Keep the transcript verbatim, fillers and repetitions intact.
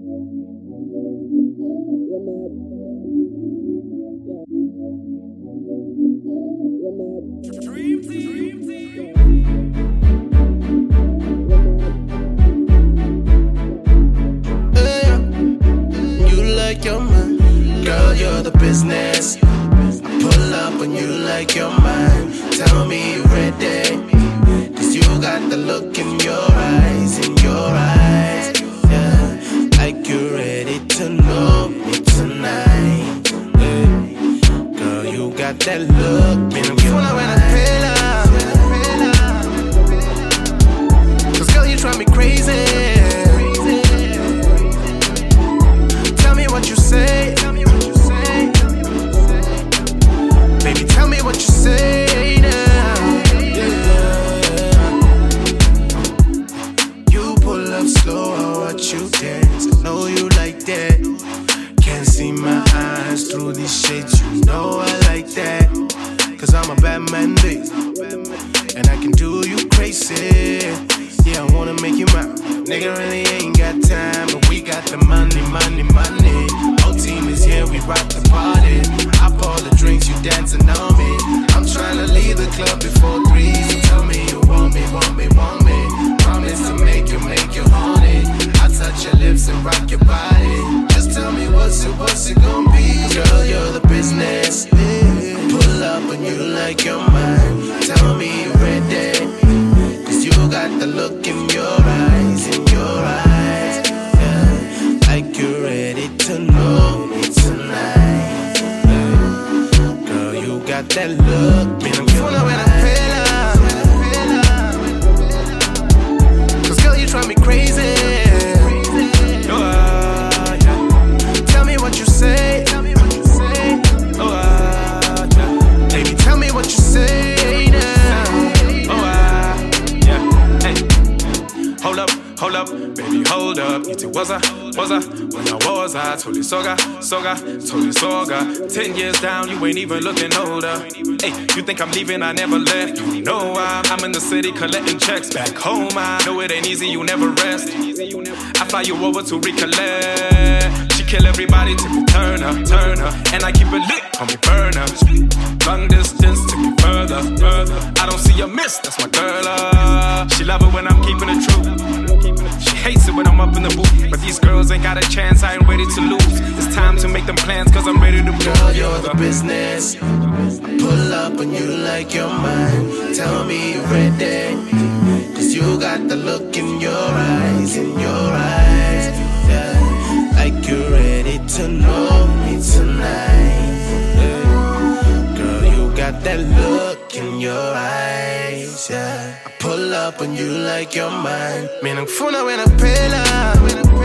Girl, you're the business. I pull up on you like you're mine. Tell me you're ready, cause you got the look in your eyes, in your eyes, yeah. Like you're ready to know me tonight, yeah. Girl, you got that look in your eyes, cause girl, you drive me crazy. Tell me what you say. Baby, tell me what you say now, yeah. You pull up slow, I watch you dance. I know you like that. Can't see my eyes through these shades. You know I like that, cause I'm a bad man, babe, and I can do you crazy. Yeah, I wanna make you mine. Nigga really ain't got time, but we got the money, money, money. Whole team is here, we rock the party. I pour the drinks, you dancing on me. I'm tryna leave the club before three. So tell me you want me, want me, want me. Promise to make you, make you horny. I touch your lips and rock your body. Just tell me what's it, what's it gon' be. Girl, you're the business. I pull up on you like you're mine. Tell me you're ready, cause you got the look in your eyes, in your eyes, yeah. Like you're ready to know me tonight, yeah. Girl, you got that look in your eyes, cause girl, you drive me crazy. Oh, uh, yeah. Tell me what you say. Oh, uh, yeah. Baby, tell me what you say now. Hold up, hold up, baby, hold up. Iti waza, waza, when I was I totally soga, soga, totally soga. Ten years down, you ain't even looking older. Hey, you think I'm leaving? I never left. You know I'm, I'm in the city collecting checks. Back home, I know it ain't easy, you never rest. I fly you over to recollect. She kill everybody till we turn her, turn her. And I keep it lit, call me burner. Long distance, take me further, further. I don't see a miss, that's my girl. Uh. She love it when I'm keeping it true. She hates it when I'm up in the booth. But these girls ain't got a chance, I ain't ready to lose. It's time to make them plans, cause I'm ready to go. Girl, you're the business. I pull up on you like you're mine. Tell me you're ready, cause you got the look in your eyes, in your eyes, yeah. Like you're ready to know me tonight, yeah. Girl, you got that look in your eyes, yeah. I pull up on you like you're mine. Me nang funa when I pela.